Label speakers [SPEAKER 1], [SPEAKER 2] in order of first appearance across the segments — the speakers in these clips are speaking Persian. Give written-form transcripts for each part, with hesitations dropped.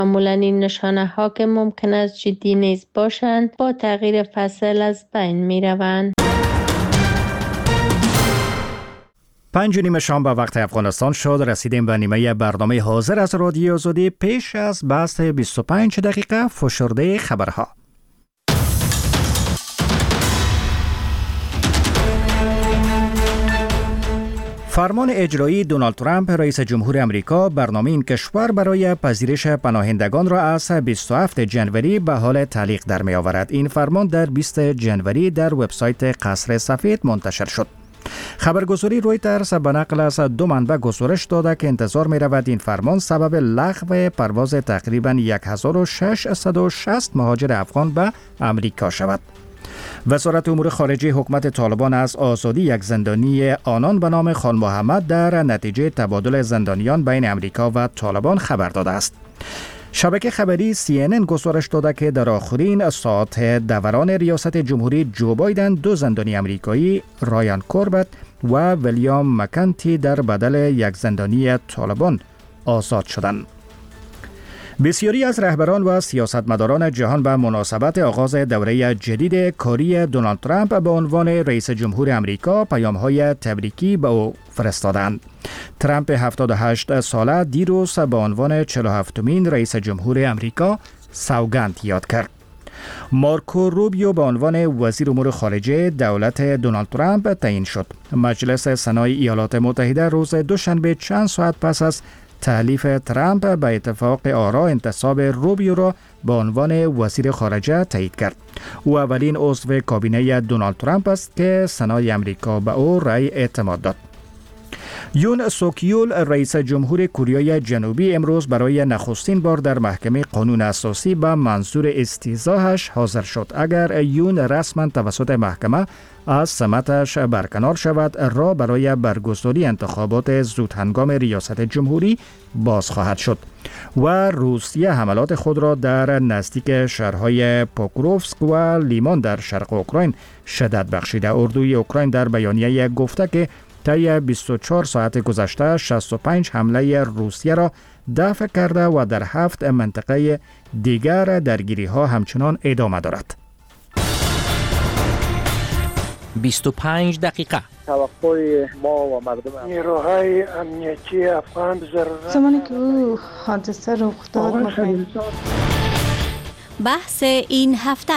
[SPEAKER 1] معمولاً این نشانه ها که ممکن است جدی نیز باشند با تغییر فصل از بین می روند.
[SPEAKER 2] 5:30 شام به وقت افغانستان شد. رسیدیم به نیمه برنامه حاضر از رادیو آزادی. پیش از بحث 25 دقیقه فشرده خبرها. فرمان اجرایی دونالد ترامپ رئیس جمهور امریکا برنامه این کشور برای پذیرش پناهندگان را از 27 جنوری به حال تعلیق در می آورد. این فرمان در 20 جنوری در وبسایت قصر سفید منتشر شد. خبرگزاری رویترز به نقل از 2 منبع گزارش داده که انتظار می رود این فرمان سبب لغو پرواز تقریباً 1660 مهاجر افغان به امریکا شود. وزارت امور خارجه حکومت طالبان از آزادی یک زندانی آنان به نام خان محمد در نتیجه تبادل زندانیان بین امریکا و طالبان خبر داده است. شبکه خبری CNN گزارش داده که در آخرین ساعت دوران ریاست جمهوری جو بایدن 2 زندانی امریکایی رایان کوربت و ویلیام مکنتی در بدل یک زندانی طالبان آزاد شدند. بسیاری از رهبران و سیاستمداران جهان به مناسبت آغاز دوره جدید کاری دونالد ترامپ به عنوان رئیس جمهور امریکا پیام‌های تبریکی به او فرستادند. ترامپ 78 ساله دیروز به عنوان 47مین رئیس جمهور امریکا سوگند یاد کرد. مارکو روبیو به عنوان وزیر امور خارجه دولت دونالد ترامپ تعیین شد. مجلس سنای ایالات متحده روز دوشنبه چند ساعت پس از تحلیف ترامپ به اتفاق آرا انتصاب روبیو را به عنوان وزیر خارجه تایید کرد. او اولین عضو کابینه دونالد ترامپ است که سنای امریکا به او رأی اعتماد داد. یون سوکیول رئیس جمهور کره جنوبی امروز برای نخستین بار در محکمه قانون اساسی به منظور استیضاحش حاضر شد. اگر یون رسما توسط محکمه از سمتش برکنار شود، راه برای برگزاری انتخابات زودهنگام ریاست جمهوری باز خواهد شد و روسیه حملات خود را در نزدیک شهرهای پوکروفسک و لیمان در شرق اوکراین شدت بخشیده. اردوی اوکراین در بیانیه گفته که طی 24 ساعت گذشته 65 حمله روسیه را دفع کرده و در 7 منطقه دیگر درگیری ها همچنان ادامه دارد.
[SPEAKER 3] 25 دقیقه
[SPEAKER 4] توقع ما و مردم
[SPEAKER 5] نیروهای امنیتی افغان
[SPEAKER 6] زمانی که او حادثه رخ داد
[SPEAKER 7] بحث این هفته.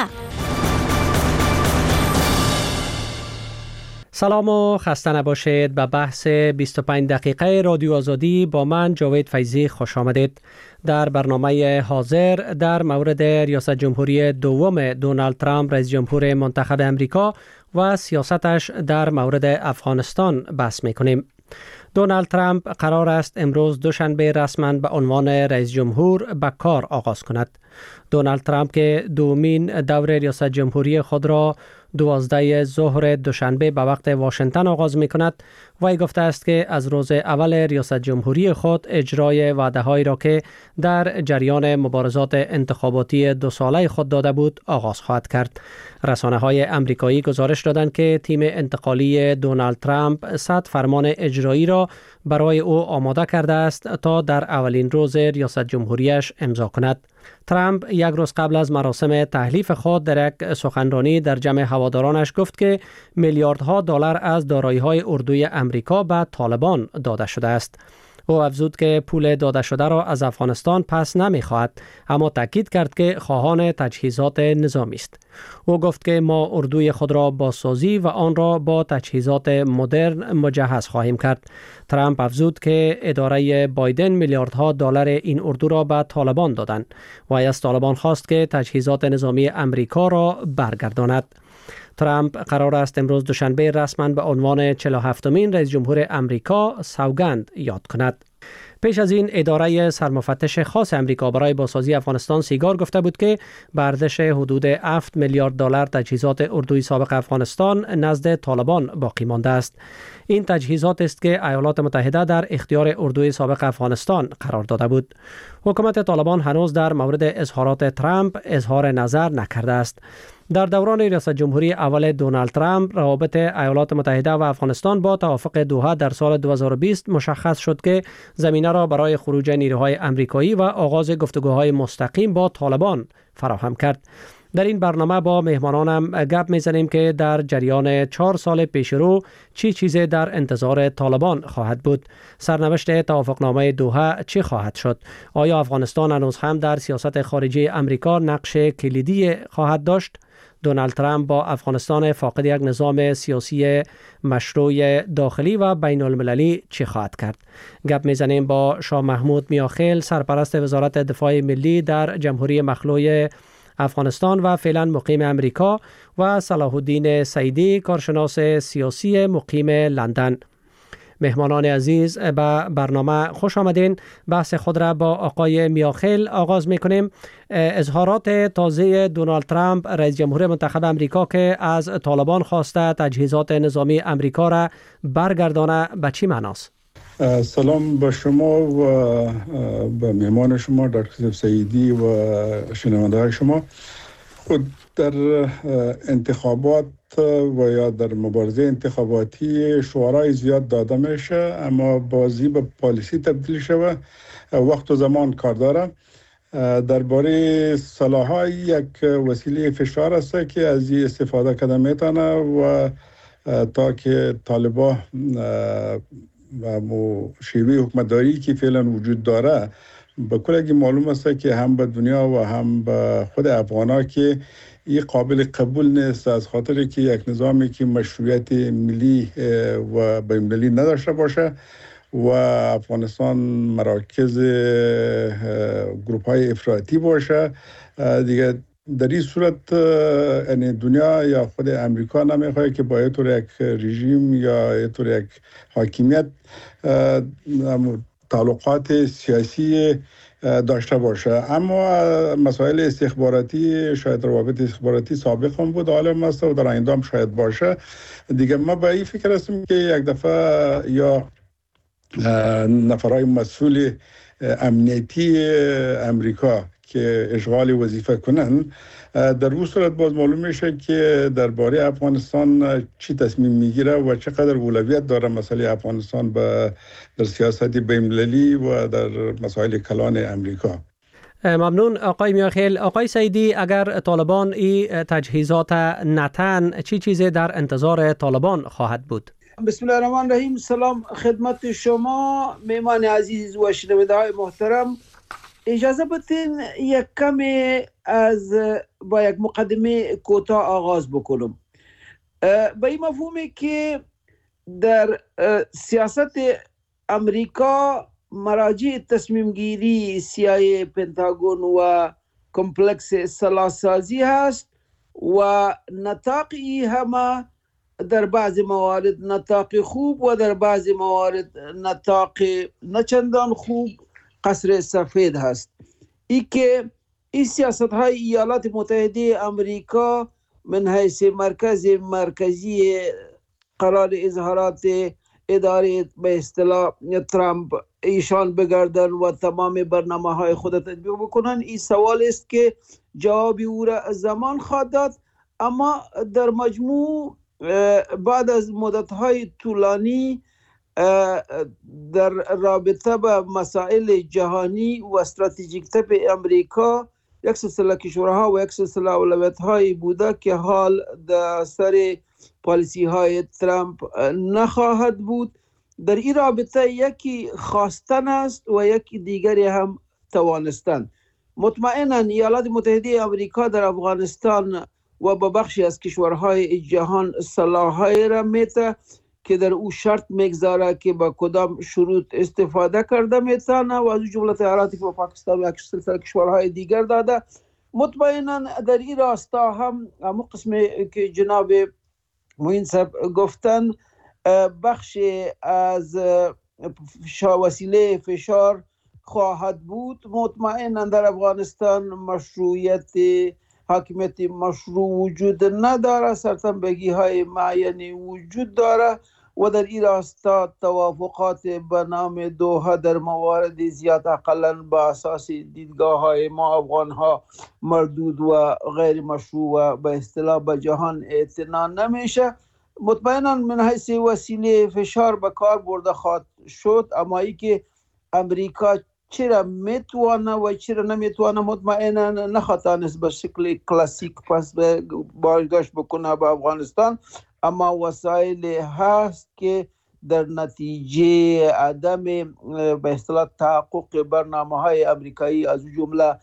[SPEAKER 8] سلام و خسته نباشید. به بحث 25 دقیقه رادیو آزادی با من جاوید فیضی خوش آمدید. در برنامه حاضر در مورد ریاست جمهوری دوم دونالد ترامپ رئیس جمهور منتخب امریکا و سیاستش در مورد افغانستان بحث می‌کنیم. دونالد ترامپ قرار است امروز دوشنبه رسما به عنوان رئیس جمهور به کار آغاز کند. دونالد ترامپ که دومین دور ریاست جمهوری خود را 12 ظهر دوشنبه به وقت واشنگتن آغاز می کند، وی گفته است که از روز اول ریاست جمهوری خود اجرای وعده هایی را که در جریان مبارزات انتخاباتی 2 ساله خود داده بود آغاز خواهد کرد. رسانه های امریکایی گزارش دادند که تیم انتقالی دونالد ترامپ 100 فرمان اجرایی را برای او آماده کرده است تا در اولین روز ریاست جمهوریش امضا کند. ترامپ یک روز قبل از مراسم تحلیف خود در یک سخنرانی در جمع هوادارانش گفت که میلیاردها دلار از دارایی‌های اردوی امریکا به طالبان داده شده است. او افزود که پول داده شده را از افغانستان پس نمی‌خواهد، اما تاکید کرد که خواهان تجهیزات نظامی است. او گفت که ما اردوی خود را بازسازی و آن را با تجهیزات مدرن مجهز خواهیم کرد. ترامپ افزود که اداره بایدن میلیاردها دلار این اردو را به طالبان دادند و از طالبان خواست که تجهیزات نظامی امریکا را برگرداند. ترامپ قرار است امروز دوشنبه رسما به عنوان 47مین رئیس جمهور امریکا سوگند یاد کند. پیش از این اداره سرمفتش خاص امریکا برای بازسازی افغانستان سیگار گفته بود که به ارزش حدود 7 میلیارد دلار تجهیزات اردوی سابق افغانستان نزد طالبان باقی مانده است. این تجهیزات است که ایالات متحده در اختیار اردوی سابق افغانستان قرار داده بود. حکومت طالبان هنوز در مورد اظهارات ترامپ اظهار نظر نکرده است. در دوران ریاست جمهوری اول دونالد ترامپ روابط ایالات متحده و افغانستان با توافق دوحه در سال 2020 مشخص شد که زمینه را برای خروج نیروهای امریکایی و آغاز گفتگوهای مستقیم با طالبان فراهم کرد. در این برنامه با مهمانانم گپ میزنیم که در جریان 4 سال پیشرو چی چیزی در انتظار طالبان خواهد بود؟ سرنوشت توافقنامه دوحه چی خواهد شد؟ آیا افغانستان هنوز هم در سیاست خارجی امریکا نقش کلیدی خواهد داشت؟ دونالد ترامپ با افغانستان فاقد یک نظام سیاسی مشروع داخلی و بین المللی چی خواهد کرد؟ گپ میزنیم با شاه محمود میاخیل، سرپرست وزارت دفاع ملی در جمهوری مخلوع افغانستان و فعلا مقیم امریکا، و صلاح الدین سعیدی، کارشناس سیاسی مقیم لندن. مهمانان عزیز، به برنامه خوش آمدین. بحث خود را با آقای میاخیل آغاز میکنیم. اظهارات تازه دونالد ترامپ رئیس جمهور منتخب امریکا که از طالبان خواسته تجهیزات نظامی امریکا را برگردانه به چی معناست؟
[SPEAKER 9] سلام به شما و به مهمان شما دکتر سعیدی و شنونده های شما. خود در انتخابات و یا در مبارزه انتخاباتی شعارهای زیاد داده میشه، اما بازی به پالیسی تبدیل شده وقت و زمان کار داره. درباره سلاح‌ها یک وسیله فشار است که از این استفاده کرده میتونه و تا که طالبان و شیوه حکمتداری که فعلا وجود داره به کلگی معلوم است که هم به دنیا و هم به خود افغانا که این قابل قبول نیست، از خاطر که یک نظامی که مشروعیت ملی و بین‌المللی نداشته باشه و افغانستان مراکز گروپ های افراطی باشه دیگه. در این صورت یعنی دنیا یا خود امریکا نمیخواد که با طور یک رژیم یا طور یک حاکمیت تعلقات سیاسی داشته باشه. اما مسائل استخباراتی، شاید روابط استخباراتی سابق هم بود، حالا است و در آینده هم شاید باشه دیگه. ما به این فکر هستیم که یک دفعه یا نفرهای مسئول امنیتی امریکا که اشغال وظیفه کنن، در اون صورت باز معلوم میشه که درباره افغانستان چی تصمیم میگیره و چقدر اولویت داره مسئله افغانستان در سیاست بین‌المللی و در مسائل کلان امریکا.
[SPEAKER 8] ممنون آقای میاخیل. آقای سعیدی، اگر طالبان این تجهیزات نتن، چی چیزی در انتظار طالبان خواهد بود؟
[SPEAKER 10] بسم الله الرحمن الرحیم. سلام خدمت شما مهمان عزیز و شنونده های محترم. اجازه بدین یک کمی با یک مقدمه کوتاه آغاز بکنم. به این مفهومی که در سیاست امریکا مراجع تصمیم گیری CIA، پنتاگون و کمپلکس اصلاح سازی هست و نطاقی همه در بعض موارد نطاق خوب و در بعض موارد نطاق نچندان خوب قصر سفید هست. ای که این سیاست های ایالات متحده امریکا من حیث مرکزی قرار اظهارات اداره به اصطلاح ترامپ ایشان بگردن و تمام برنامه های خود تطبیق بکنن، این سوال است که جوابی او را زمان خواهد داد. اما در مجموع بعد از مدت های طولانی در رابطه با مسائل جهانی و استراتژیک تپ امریکا یک سلسله کشورها و یک سلسله اولویت‌هایی بوده که حال در سر پالیسی های ترامپ نخواهد بود. در این رابطه یکی خواستن است و یکی دیگری هم توانستن. مطمئناً ایالات متحده امریکا در افغانستان و با بخشی از کشورهای جهان سلاح‌های را میته که در او شرط میگذاره که با کدام شروط استفاده کرده میتونه و از جمله تحریراتی که با پاکستان و سلسله کشورهای دیگر داده. مطمئنا در این راستا هم قسمی که جناب معین صاحب گفتن بخش از وسیله فشار خواهد بود. مطمئنا در افغانستان مشروعیت حاکمیت مشروع وجود نداره، سرتنبگی های معینی وجود داره و در این راستا توافقات به نام دوحه در موارد زیاد اقلا به اساس دیدگاه های ما افغان ها مردود و غیر مشروع و به اصطلاح به جهان اعتنا نمیشه. مطمئنا من حیث وسیله فشار به کار برده خواهد شد، اما ای که امریکا چرا میتوانه و چرا نمیتوانه مطمئنا نخواتانست به شکل کلاسیک پس بازگشت بکنه به افغانستان، اما وسایل هست که در نتیجه عدم به اصطلاح تحقق برنامه‌های امریکایی از جمله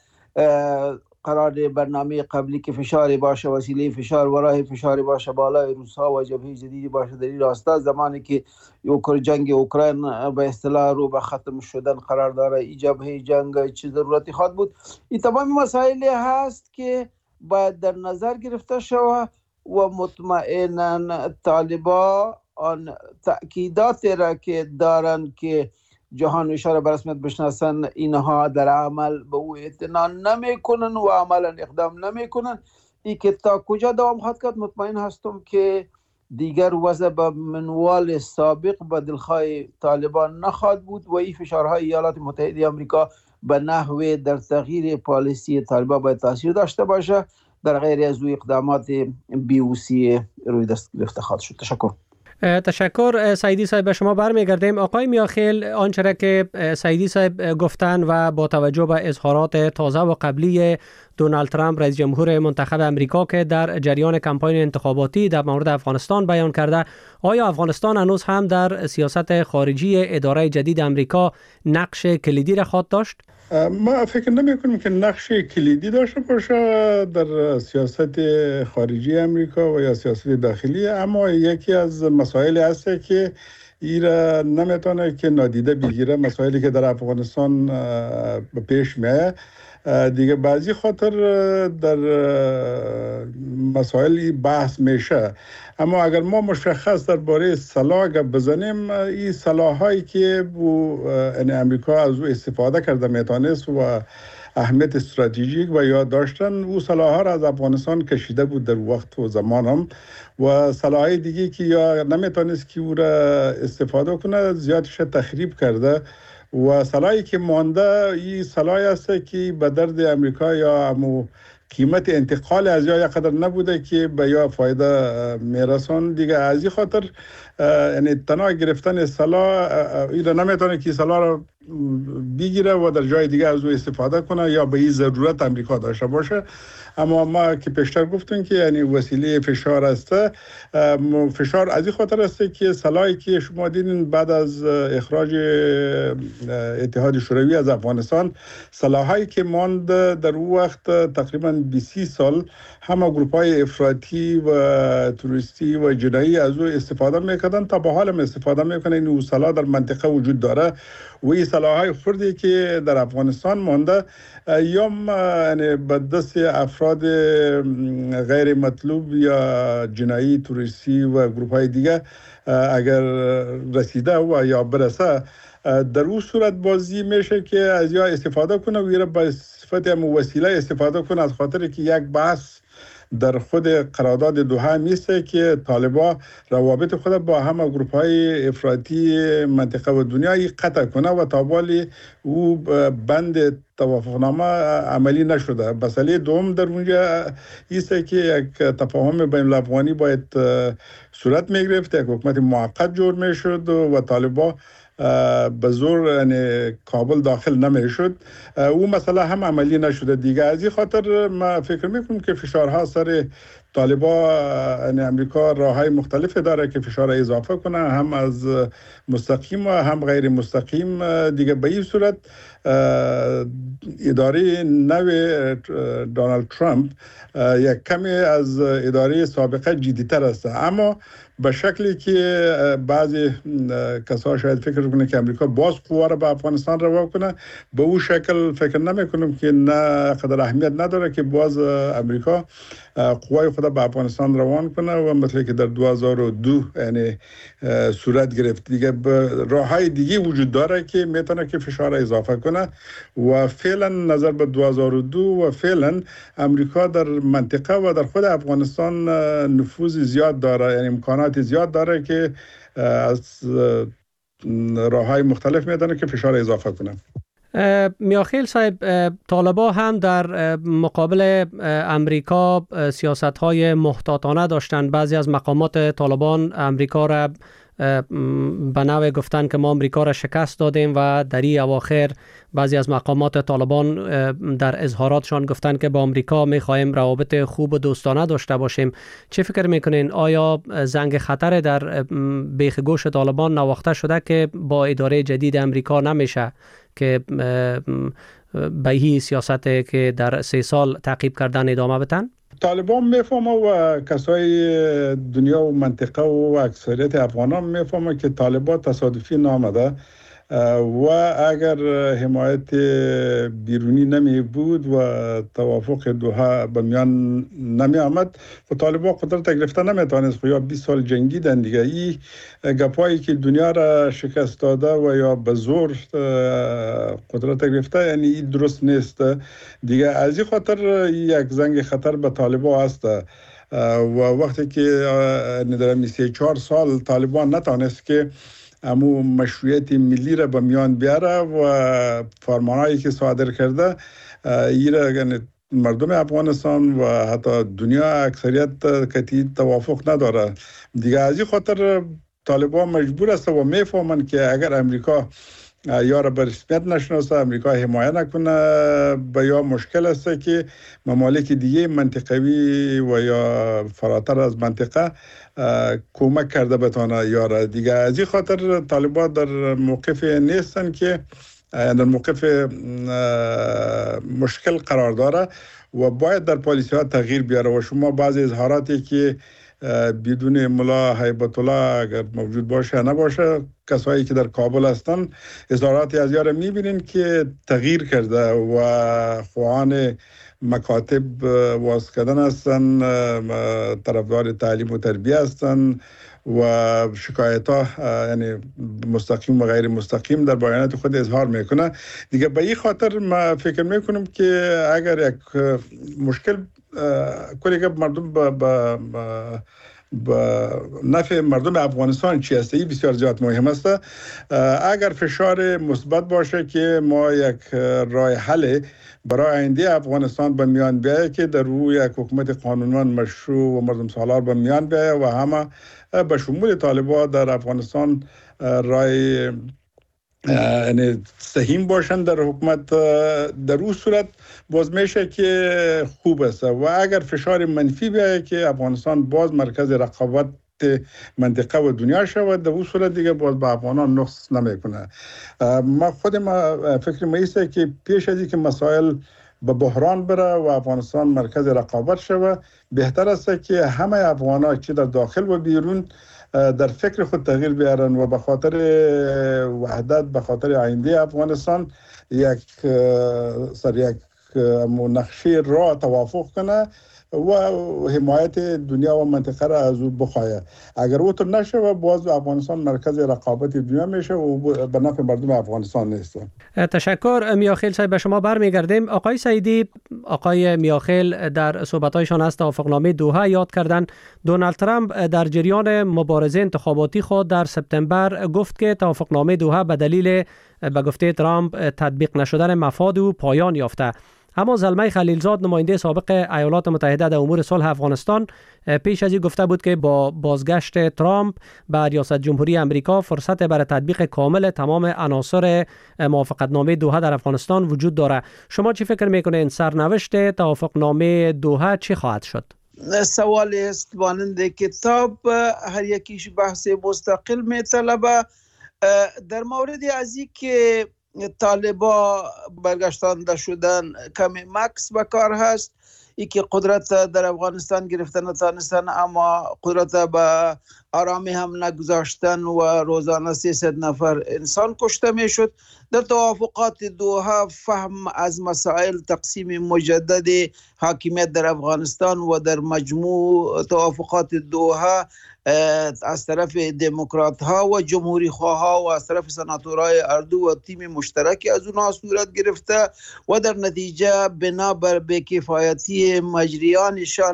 [SPEAKER 10] قرار برنامه قبلی که فشار باشه، وسیله فشار و راه فشار باشه بالای روس‌ها و جبهه جدیدی باشه در این راستا، زمانی که جنگ اوکراین به اصطلاح رو به ختم شدن قرار داره، این جبهه جنگ چه ضرورتی خواهد بود. این تمام مسائل هست که باید در نظر گرفته شود و مطمئنا طالبان آن تأکیدات را که دارن که جهان اشاره به رسمیت بشناسن، اینها در عمل به او اعتنا نمیکنن و عملا اقدام نمیکنن. این که تا کجا دوام خواهد کرد مطمئن هستم که دیگر وضع به منوال سابق به دلخواه طالبان نخواهد بود و این فشارهای ایالات متحده آمریکا به نحوه در تغییر پالیسی طالبان باید تاثیر داشته باشه، در غیر از او اقدامات بیوسی روی دست گرفته خواهد شد.
[SPEAKER 8] تشکر سعیدی صاحب. به شما برمیگردیم. آقای میاخیل، آنچه را که سعیدی صاحب گفتن و با توجه به اظهارات تازه و قبلی دونالد ترامپ رئیس جمهور منتخب امریکا که در جریان کمپاین انتخاباتی در مورد افغانستان بیان کرده، آیا افغانستان هنوز هم در سیاست خارجی اداره جدید امریکا نقش کلیدی را خواهد داشت؟
[SPEAKER 9] ما فکر نمی کنیم که نقش کلیدی داشته باشه در سیاست خارجی امریکا و یا سیاست داخلی، اما یکی از مسائل هست که ایران نمیتونه که نادیده بگیره مسائلی که در افغانستان پیش میاد. دیگه بعضی خاطر در مسائل بحث میشه، اما اگر ما مشخص درباره سلاح گپ بزنیم، این سلاحایی که امریکا از او استفاده کرده میتونست و اهمیت استراتژیک و یاد داشتن، او سلاح‌ها را از افغانستان کشیده بود در وقت و زمان هم، و سلاح‌های دیگه که یا نمیتونست که او را استفاده کنه زیادش تخریب کرده و سلاحی که مانده این سلاحی است که به درد امریکا یا امو قیمت انتقال از یا قدر نبوده که به یا فایده میرسون دیگه. از این خاطر یعنی تنها گرفتن سلاح این نمیتونه که سلاح را بگیره و در جای دیگه از او استفاده کنه یا به این ضرورت امریکا داشته باشه. اما ما که پیشتر گفتیم که یعنی وسیله فشار است، فشار از این خاطر است که سلاحی که شما دیدین بعد از اخراج اتحاد شوروی از افغانستان، سلاحایی که ماند در اون وقت تقریبا 20 سال همه گروپ‌های افراطی و توریستی و جنایی از او استفاده میکردن، تا به حال هم استفاده میکنن. این سلاح در منطقه وجود داره و این سلاح‌های خردی که در افغانستان مانده یا یعنی به دست افراد غیر مطلوب یا جنایی توریستی و گروپ‌های دیگه اگر رسیده و یا برسه، در اون صورت بازی میشه که از یا استفاده کنه و یا به صفت وسیله استفاده کنه، از خاطر که یک بحث در خود قرارداد دوحه میسته که طالبان روابط خود با همه گروپ‌های افراطی منطقه و دنیا قطع کنه و تا بالی او بند توافقنامه عملی نشده. مسئله دوم در اونجا ایسته که یک تفاهم بین الافغانی باید صورت میگرفت، یک حکومت موقت جور میشد و طالبان به زور یعنی کابل داخل نمیشد. او مسئله هم عملی نشده دیگه. از این خاطر ما فکر میکنم که فشارها سر طالبان یعنی امریکا راههای مختلف داره که فشار اضافه کنه، هم از مستقیم و هم غیر مستقیم دیگه. به این صورت اداره نو دونالد ترامپ یک کمی از اداره سابقه جدی‌تر است، اما به شکلی که بعضی کسا شاید فکر کنه که امریکا باز قوا را به افغانستان روا کنه، به اون شکل فکر نمی کنم که نه قدر اهمیت نداره که باز امریکا قوای خود به افغانستان روان کنه و مثل که در 2002 یعنی صورت گرفت دیگه. راههای دیگه وجود داره که میتونه که فشار اضافه کنه و فعلا نظر به 2002 و فعلا امریکا در منطقه و در خود افغانستان نفوذ زیاد داره، یعنی امکانات امکانات زیاد داره که از راه‌های مختلف میدانه که فشار اضافه کنه.
[SPEAKER 8] میاخیل صاحب، طالبان هم در مقابل امریکا سیاست‌های محتاطانه داشتند. بعضی از مقامات طالبان امریکا را به نوع گفتن که ما امریکا را شکست دادیم و در این اواخر بعضی از مقامات طالبان در اظهاراتشان گفتن که با امریکا می‌خواهیم روابط خوب و دوستانه داشته باشیم. چه فکر میکنین؟ آیا زنگ خطر در بیخ گوش طالبان نواخته شده که با اداره جدید امریکا نمیشه که به این سیاست که در 3 سال تعقیب کردن ادامه بدن؟
[SPEAKER 9] طالبان میفهمه و کسای دنیا و منطقه و اکثریت افغانان میفهمه که طالبان تصادفی نامده و اگر حمایت بیرونی نمی بود و توافق دوحه به میان نمی آمد و طالبان قدرت گرفته نمیتونست یا 20 سال جنگیدن دیگه. این گپایی که دنیا را شکست داده و یا به زور قدرت گرفته، یعنی این درست نیست دیگه. از این خاطر یک زنگ خطر به طالبان است و وقتی که در 34 سال طالبان نتونست که امو مشروعیت ملی را به میان بیاره و فرمانهایی که صادر کرده یعنی مردم افغانستان و حتی دنیا اکثریت کتی توافق نداره دیگه. از این خاطر طالبان مجبور است و میفهمن که اگر امریکا یا را به رسمیت نشناسه، امریکا حمایت نکنه، به یا مشکل است که ممالک دیگه منطقوی و یا فراتر از منطقه کمک کرده بتانه یاره دیگه. از این خاطر طالبان در موقف نیستن که در موقف مشکل قرار داره و باید در پالیسی ها تغییر بیاره. و شما بعضی اظهاراتی که بدون ملا هیبت الله اگر موجود باشه نباشه، کسایی که در کابل هستن اظهاراتی از یاره میبینین که تغییر کرده و خواهان مکاتب واس کردن هستن، طرفدار تعلیم و تربیه هستن و شکایت ها یعنی مستقیم و غیر مستقیم در بیانات خود اظهار میکنه دیگه. به این خاطر ما فکر میکنم که اگر یک مشکل کلی که مردم با نفع مردم افغانستان چی است، این بسیار زیاد مهم است. اگر فشار مثبت باشه که ما یک راه حل برای آینده افغانستان به میان بیایه که در روی یک حکومت قانونمند مشروع و مردم سالار به میان بیایه و همه به شمول طالبان در افغانستان رای یعنی سهیم باشند در حکومت، در اون صورت باز میشه که خوب است. و اگر فشار منفی بیایه که افغانستان باز مرکز رقابت منطقه و دنیا شود، در اون صورت دیگه باز به افغانان نقص نمیکنه. ما فکر ما ایسته که پیش از اینکه مسائل به بحران بره و افغانستان مرکز رقابت شود، بهتر است که همه افغانان چه در داخل و بیرون در فکر خود تغییر بیارن و به خاطر وحدت، به خاطر آینده افغانستان یک نقشه راه توافق کنه و حمایت دنیا و منطقه را از او بخواهد. اگر او تو نشه و باز افغانستان مرکز رقابت دنیا میشه و به نفع مردم افغانستان نیست.
[SPEAKER 8] تشکر میاخیل صاحب. به شما برمیگردیم. آقای سعیدی، آقای میاخیل در صحبت‌هایشان از توافقنامه دوحه یاد کردند. دونالد ترامپ در جریان مبارزه انتخاباتی خود در سپتامبر گفت که توافقنامه دوحه به دلیل به گفته ترامپ تطبیق نشدن مفاد او پایان یافته. اما زلمه خلیلزاد، نماینده سابق ایالات متحده در امور صلح افغانستان، پیش از این گفته بود که با بازگشت ترامپ به ریاست جمهوری امریکا فرصت برای تطبیق کامل تمام عناصر موافقتنامه دوحه در افغانستان وجود داره. شما چی فکر میکنین؟ سرنوشت توافقنامه دوحه چی خواهد شد؟
[SPEAKER 10] سوال است مانند کتاب، هر یکیش بحث مستقل میطلبه. در مورد از این که طالبا برگشتانده شدن کمی مکس بکار هست، ای که قدرت در افغانستان گرفتن نتانستن اما قدرت به آرامی هم نگذاشتن و روزانه 300 نفر انسان کشته می شد. در توافقات دوحه فهم از مسائل تقسیم مجدد حاکمیت در افغانستان و در مجموع توافقات دوحه از طرف دموکرات ها و جمهوری خواه ها و از طرف سناتورای اردو و تیم مشترکی از اونها صورت گرفته و در نتیجه بنابر بی‌کفایتی مجریانشان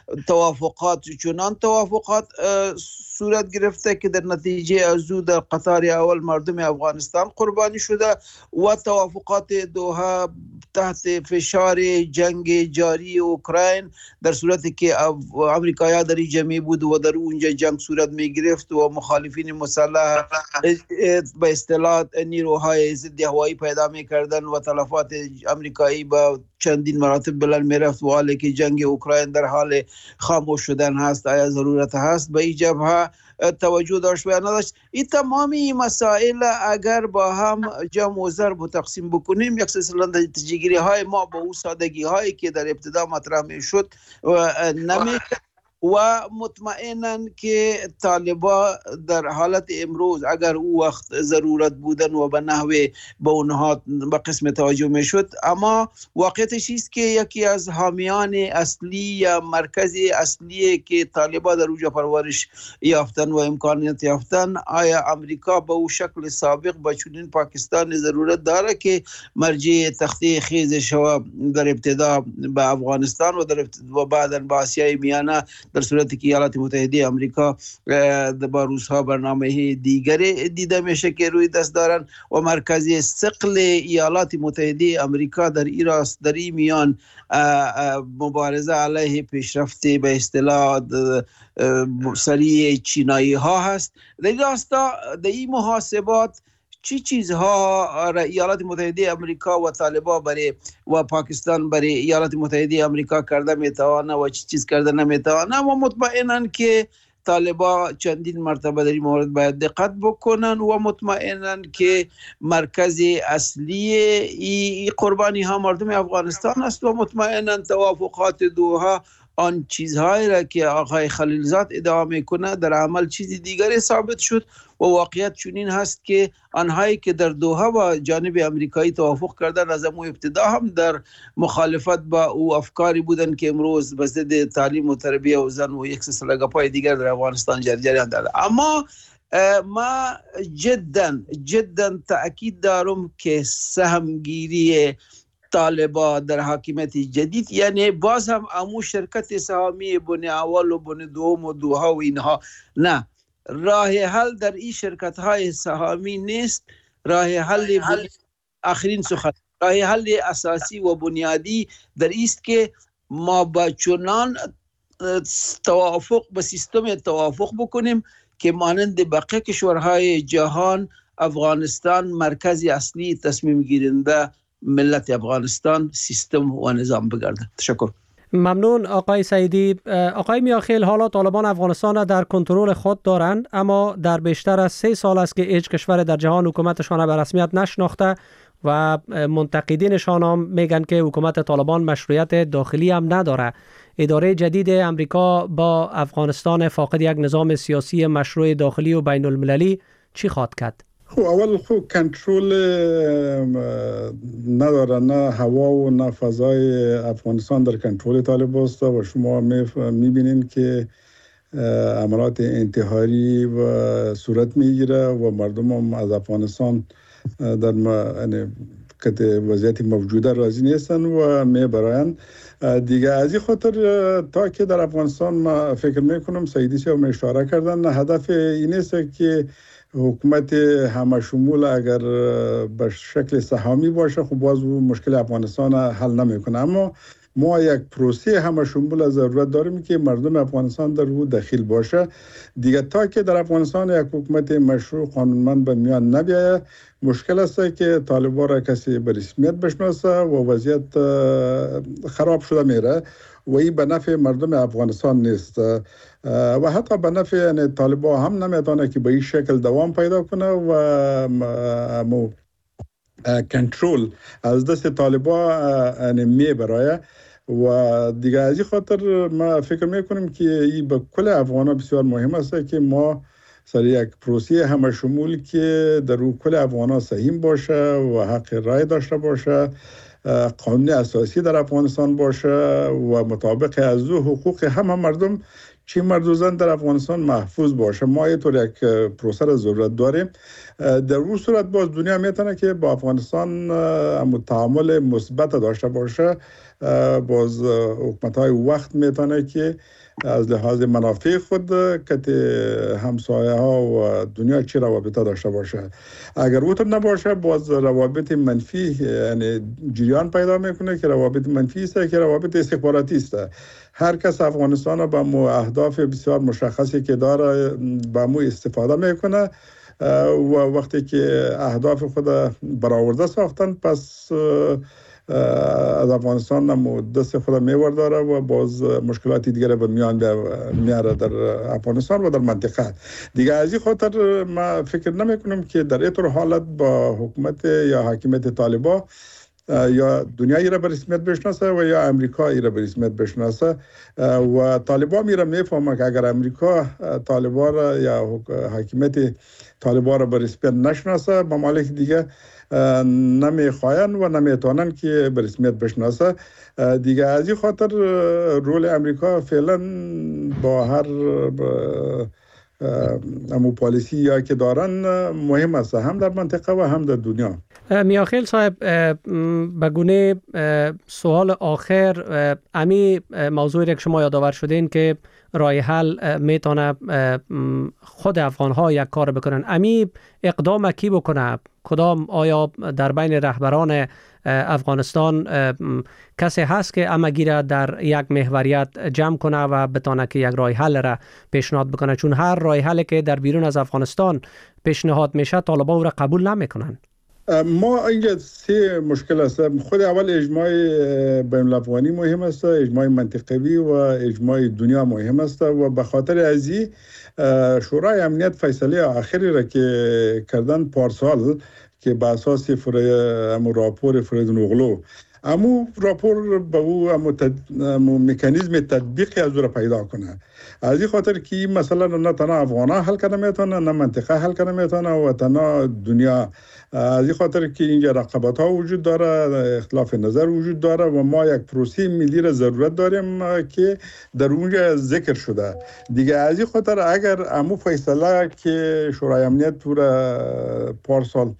[SPEAKER 10] توافقات چنان توافقات صورت گرفته که در نتیجه از او در قطار اول مردم افغانستان قربانی شده و توافقات دوحه تحت فشار جنگ جاری اوکراین در صورتی که امریکایی‌ها در جمعی بود و در اونجا جنگ صورت می گرفت و مخالفین مسلح به اصطلاح نیروهای ضد هوایی پیدا می کردن و تلفات امریکایی با چندین مراتب بلند می رفت و حالی که جنگ اوکراین در حال خاموش شدن هست آیا ضرورت هست به این جبهه توجه داشت و نداشت. این تمامی مسائل اگر با هم جمع و ضرب و تقسیم بکنیم یک سلسله نتیجه‌گیری های ما با اون سادگی هایی که در ابتدا مطرح می شد نمی‌کرد و مطمئناً که طالبان در حالت امروز اگر او وقت ضرورت بودن و به نحوه به اونها به قسم توجه می شد، اما واقعیتش است که یکی از حامیان اصلی یا مرکزی اصلی که طالبان در اونجا پرورش یافتن و امکانیت یافتن، آیا امریکا به او شکل سابق با چنین پاکستان ضرورت داره که مرجع تخته خیزش و در ابتدا به افغانستان و بعداً به آسیای میانه در صورتی که ایالات متحده آمریکا با روس‌ها برنامه دیگری دیده میشه که روی دست دارن و مرکزی ثقل ایالات متحده آمریکا در این میان مبارزه علیه پیشرفت به اصطلاح سریع چینایی ها هست. در این محاسبات چی چیزها ایالات متحده آمریکا و طالبان برای و پاکستان برای ایالات متحده آمریکا کرده میتوانه و چی چیز کرده نمیتوانه و مطمئنن که طالبان چندین مرتبه در این مورد باید دقت بکنن و مطمئنن که مرکز اصلی این قربانی ها مردم افغانستان است و مطمئنن توافقات دوحه آن چیزهایی را که آقای خلیلزاد ادعا میکنه در عمل چیزی دیگری ثابت شد و واقعیت چنین هست که آنهایی که در دوحه با جانب امریکایی توافق کردن از امو ابتدا هم در مخالفت با او افکاری بودن که امروز به ضد تعلیم و تربیه و زن و یک سلسله گپای دیگر در افغانستان جریان داره. اما ما جدا تأکید دارم که سهمگیری طالبان در حاکمیت جدید یعنی باز هم امو شرکت سهامی بن اول و بن دوم و دوحه و اینها نه، راه حل در این شرکت های سهامی نیست. راه حل آخرین سخن راه حل اساسی و بنیادی در است که ما با چنان توافق به سیستم توافق بکنیم که مانند بقیه کشورهای جهان افغانستان مرکزی اصلی تصمیم گیرنده ملت افغانستان سیستم و نظام بگرده. تشکر.
[SPEAKER 8] ممنون آقای سعیدی. آقای میاخیل، حالا طالبان افغانستان را در کنترل خود دارند، اما در بیشتر از 3 سال است که هیچ کشور در جهان حکومتشان به رسمیت نشناخته و منتقدینشان هم میگن که حکومت طالبان مشروعیت داخلی هم نداره. اداره جدید امریکا با افغانستان فاقد یک نظام سیاسی مشروع داخلی و بین المللی چی خواهد کرد؟
[SPEAKER 9] اول کنترل نداره، نه هوا و نه فضای افغانستان در کنترل طالبان است و شما میبینین که عملات انتحاری و صورت میگیره و مردم هم از افغانستان در وضعیت موجوده راضی نیستن و میبرن دیگه. از این خاطر تا که در افغانستان ما فکر میکنم سعیدی صاحب اشاره کردن، هدف این است که حکومت همه شمول اگر به شکل سهامی باشه خب باز مشکل افغانستان حل نمیکنه، اما ما یک پروسه همه شمول ضرورت داریم که مردم افغانستان در او دخیل باشه دیگه. تا که در افغانستان یک حکومت مشروع قانونمند به میان نبیاید مشکل است که طالبان را کسی به رسمیت بشناسه و وضعیت خراب شده میره و این به نفع مردم افغانستان نیست و حتی به نفع طالبان هم نمیتونه که به این شکل دوام پیدا کنه و کنترل از دست طالبان میبره و دیگه. از این خاطر ما فکر میکنیم که این به کل افغانان بسیار مهم است که ما سر یک پروسه همه شمول که در او کل افغانان سهیم باشه و حق رای داشته باشه، قانون اساسی در افغانستان باشه و مطابق از او حقوق همه مردم چی مرد و زن در افغانستان محفوظ باشه. ما اینطور یک پروسه را ضرورت داریم. در اون صورت باز دنیا میتونه که با افغانستان تعامل مثبت داشته باشه باز حکومت‌های وقت میتونه که از لحاظ منافع خود که همسایه ها و دنیا چی روابط داشته باشه. اگر اوتر نباشه باز روابط منفی یعنی جریان پیدا میکنه که روابط منفی است که روابط استخباراتی است. هر کس افغانستان با مو اهداف بسیار مشخصی که داره با مو استفاده میکنه و وقتی که اهداف خود برآورده ساختن پس از افغانستان دست خود میور داره و باز مشکلاتی دیگر به میان میاره در افغانستان و در منطقه دیگه. از این خاطر ما فکر نمی کنم که در این طور حالت با حکومت یا حاکمیت طالبان یا دنیایی را به رسمیت بشناسه و یا امریکایی را به رسمیت بشناسه و طالبان میره میفهمه که اگر امریکا طالبان را یا حاکمیت طالبان را به رسمیت نشناسه ممالک دیگه نمیخواین و نمیتونن که به رسمیت بشناسه دیگه. از این خاطر رول امریکا فعلا با هر امو پالیسی یا که دارن مهم است هم در منطقه و هم در دنیا.
[SPEAKER 8] میاخیل صاحب به گونه سوال آخر امی موضوعی که شما یادآور شدین که راه حل میتونه خود افغان ها یک کار بکنن، امی اقدام کی بکنه؟ کدام آیا در بین رهبران افغانستان کسی هست که امگیره در یک محوریت جمع کنه و بتانه که یک راه حل را پیشنهاد بکنه؟ چون هر راه حلی که در بیرون از افغانستان پیشنهاد میشه طالبان او را قبول نمیکنن.
[SPEAKER 9] ما اینجا سه مشکل است. خود اول اجماع بین الافغانی مهم است، اجماع منطقوی و اجماع دنیا مهم است و به خاطر ازی شورای امنیت فیصله آخری را که کردن پارسال که به اساس راپور فریدون اوغلو امو راپور به او مکانیزم تطبیقی از او را پیدا کنه. از این خاطر که مثلا نه تنها افغانا حل کنه میتونه نه منطقه حل کنه میتونه و تنها دنیا. از این خاطر که اینجا رقابت ها وجود داره، اختلاف نظر وجود داره و ما یک پروسه ملی را ضرورت داریم که در اونجا ذکر شده دیگه. از این خاطر اگر امو فیصله که شورای امنیت تو را پارسال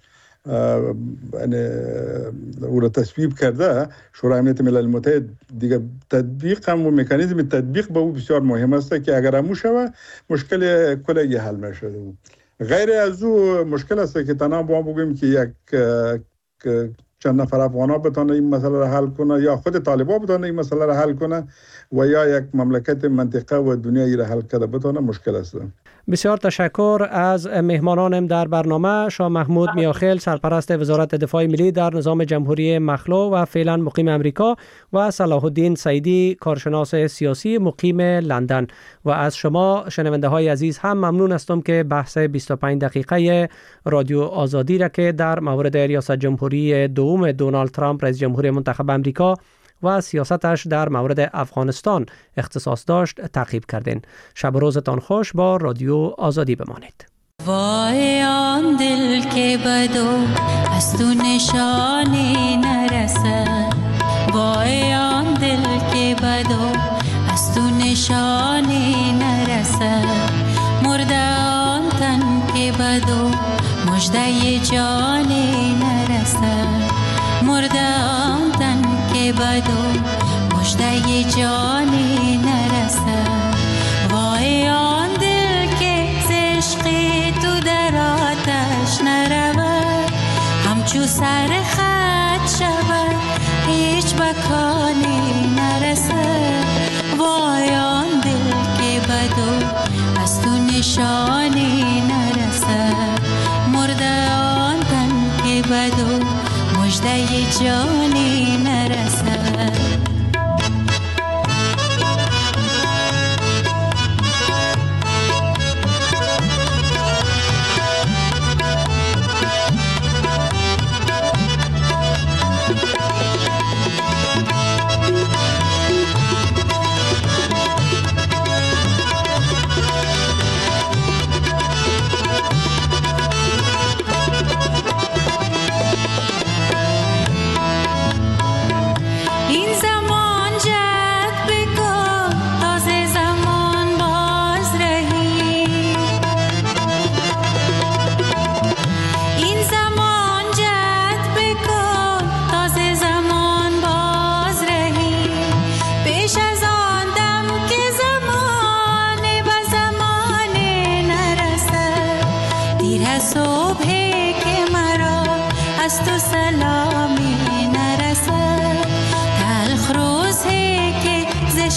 [SPEAKER 9] او را تصویب کرده شورای امنیت ملل متحد دیگه، تطبیق هم و مکانیزم تطبیق به او بسیار مهم است که اگر امو شوه مشکل کلگی حل میشه. غیر از او مشکل است که تنها با بگیم که یک چند نفر افغانا بتونه این مسئله را حل کنه یا خود طالبان بتونه این مسئله را حل کنه و یا یک مملکت منطقه و دنیایی را حل کرده بتونه مشکل است.
[SPEAKER 8] بسیار تشکر از مهمانانم در برنامه. شاه محمود میاخیل، سرپرست وزارت دفاع ملی در نظام جمهوری مخلوع و فعلا مقیم امریکا، و صلاح الدین سعیدی، کارشناس سیاسی مقیم لندن. و از شما شنونده های عزیز هم ممنون هستم که بحث 25 دقیقه رادیو آزادی را که در مورد ریاست جمهوری دوم دونالد ترامپ رئیس جمهور منتخب امریکا و سیاستش در مورد افغانستان اختصاص داشت تعقیب کردین. شب و روزتان خوش. با رادیو آزادی بمانید.
[SPEAKER 7] وای آن دل که بدو از تو نشانی نرسد، وای آن دل که بدو از تو نشانی نرسد، مرده آن تن که بدو مژده جانی نرسد، مرده آن تن که بدو مژده جانی نرسد. وای آن دل که عشقی تو در آتش نرود، همچو سر خط شود هیچ بکانی نرسد. وای آن دل که بدو از تو نشانی نرسد، مرده آن تن که بدو مژده جانی نرسد.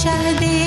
[SPEAKER 7] شهد